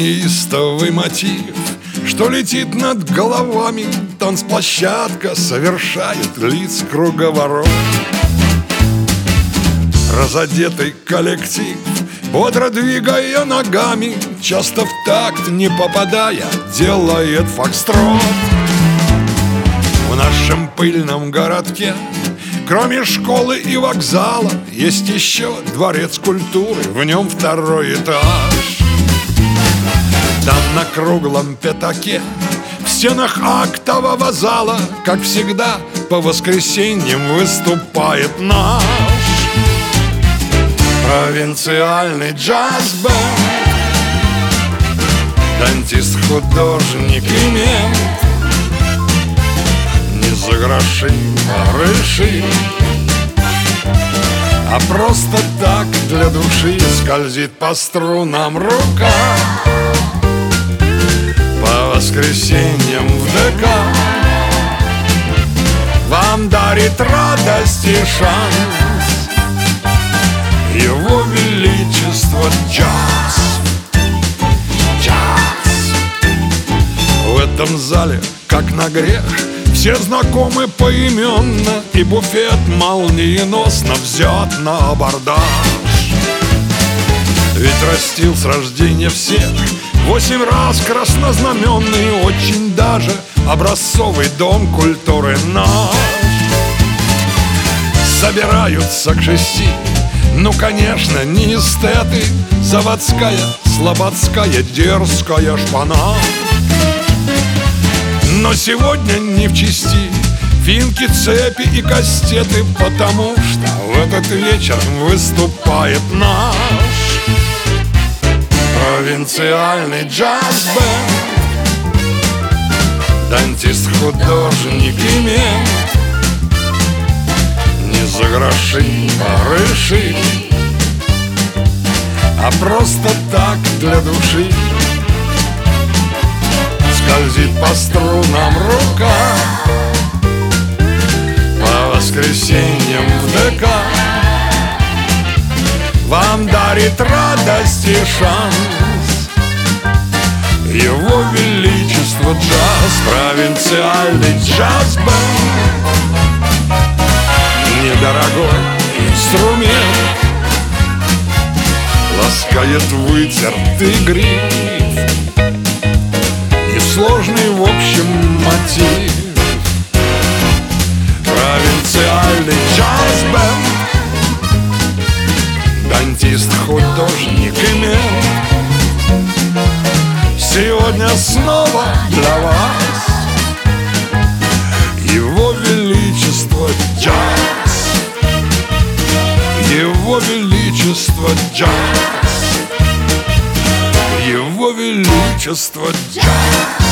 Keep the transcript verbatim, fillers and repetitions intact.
неистовый мотив, что летит над головами. Танцплощадка совершает лиц круговорот. Разодетый коллектив, бодро двигая ногами, часто в такт не попадая, делает фокстрот. В нашем пыльном городке, кроме школы и вокзала, есть еще дворец культуры, в нем второй этаж. Там на круглом пятаке, в стенах актового зала, как всегда, по воскресеньям выступает наш провинциальный джаз-бэнд. Дантист, художник и мент, не за гроши, а рыши, а просто так для души скользит по струнам рука. По воскресеньям в ДК вам дарит радость и шанс Его Величество джаз. Джаз. В этом зале, как на грех, все знакомы поименно, и буфет молниеносно взят на абордаж. Ведь растил с рождения всех восемь раз краснознаменный, очень даже образцовый дом культуры наш. Собираются к шести, ну, конечно, не эстеты, заводская, слободская, дерзкая шпана. Но сегодня не в чести финки, цепи и кастеты, потому что в этот вечер выступает наш провинциальный джаз-бэнд. Дантист, художник и мент, не за гроши, а рыши, а просто так для души скользит по струнам рука. По воскресеньям в ДК вам дарит радость и шанс Его Величество джаз. Провинциальный джаз-бэнд, недорогой инструмент, ласкает вытертый гриф, несложный в общем мотив. Провинциальный джаз-бэнд, дантист, художник и мент, сегодня снова для вас Его Величество джаз. Его Величество джаз. Его Величество джаз.